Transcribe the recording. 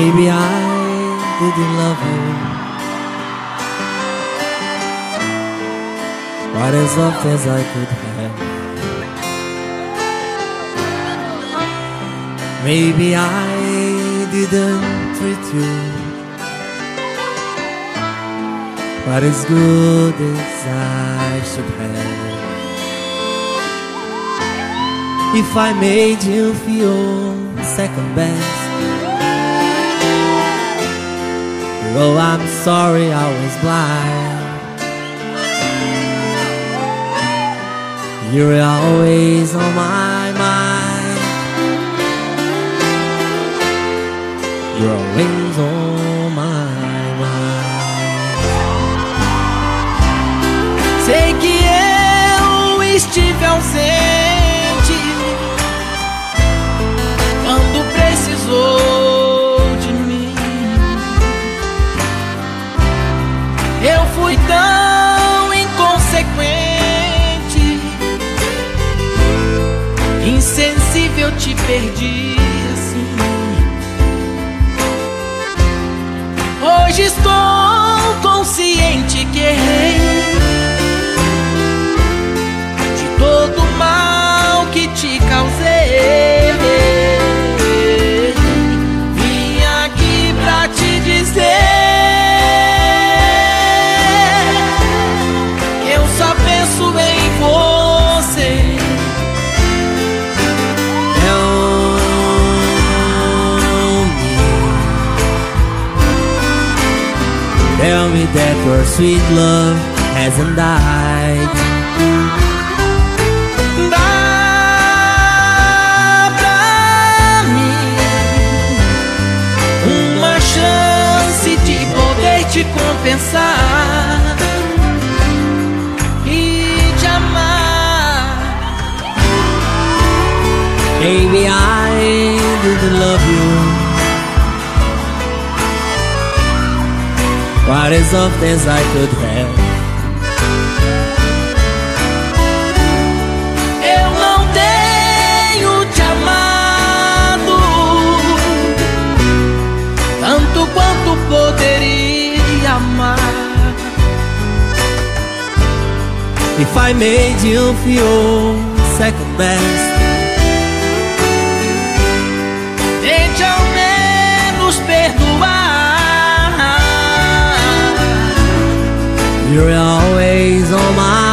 Maybe I didn't love you quite as often as I could have. Maybe I didn't treat you quite as good as I should have. If I made you feel second best, oh, I'm sorry I was blind. You're always on my mind. You're always on my mind. Sei que eu estive ausente quando precisou de mim. Eu fui tão inconsequente, insensível, te perdi assim. Hoje estou consciente que errei de todo o mal que te causei. Vim aqui pra te dizer que eu só penso em você. Tell me that your sweet love hasn't died. Dá pra mim uma chance de poder te compensar e te amar. Maybe I didn't love you quite as often as I could have. Eu não tenho te amado tanto quanto poderia amar. If I made you feel second best, tente ao menos perdoar. you're always on my